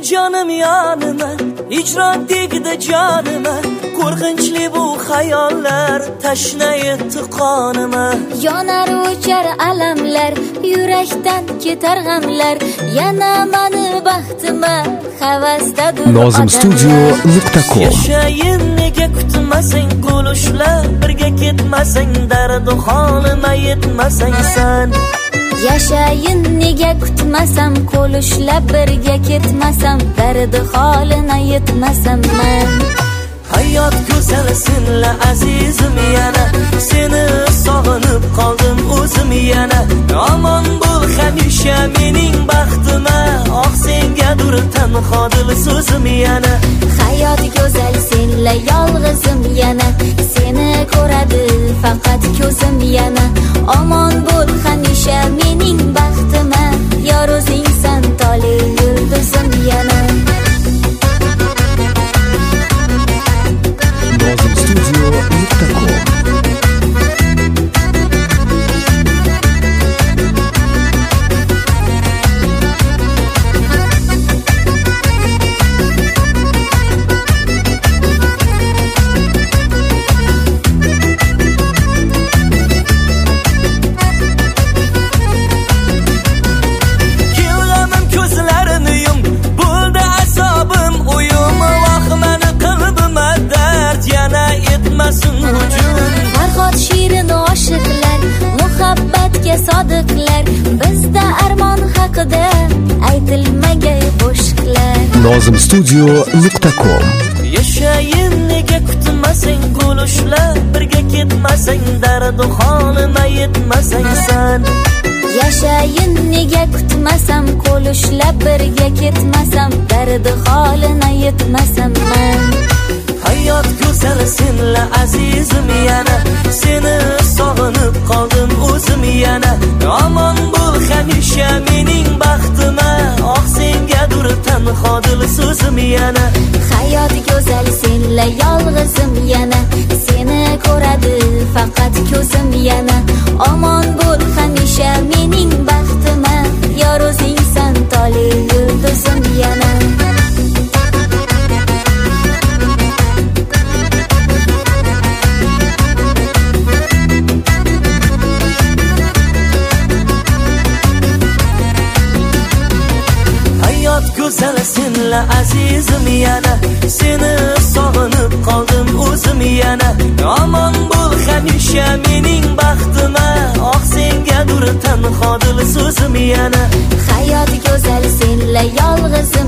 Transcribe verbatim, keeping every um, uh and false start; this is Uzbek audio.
canım yanıma, icra tegdi canıma. Qo'rqinchli bu xayollar tashna etdi qonima. Yonar o'char alamlar, yurakdan ketar g'amlar. Yana mani baxtima havasdadir nozim studio nuqta com. Yashayin nega kutmasang qo'lishlar, birga ketmasang dardu holima yetmasang san. Yashayin nega kutmasam, qo'lishlab birga ketmasam, dardi holina yetmasam men. Hayot go'zal senla azizim yana, seni sog'inib qoldim o'zim yana. Omon bo'l hamisha mening baxtima, oh sengadir tanho dil so'zim yana. Hayot go'zal senla yolg'izim yana, seni ko'radi faqat ko'zim yana. Omon bo'l hamisha mening baxtima, yor o'zingsan tole yulduzim yana. nozim studio nuqta com. Farhod shirin oshiqlar, muhabbatga sodiqlar, bizda armon haqida aytilmagay boshqalar. nozim studio nuqta com. Yashayin nega kutmasang qo'lishlar, birga ketmasang dardu holima yetmasang san. Yashayin nega kutmasam, qo'lishlab birga ketmasam, dardi holina yetmasam men. Hayot go'zal senla azizim yana, seni sog'inib qoldim o'zim yana. Omon bo'l hamisha mening baxtima, oh sengadir tanho dil so'zim yana. Hayot go'zal senla yolg'izim yana, seni ko'radi faqat ko'zim yana. Omon bo'l hamisha mening baxtima, yor o'zingsan tole yulduzim yana. Go'zal senla azizim yana, seni sog'inib qoldim o'zim yana. Omon bo'l hamisha mening baxtima, oh sengadir tanho dil so'zim yana. Hayot go'zal senla yolg'izim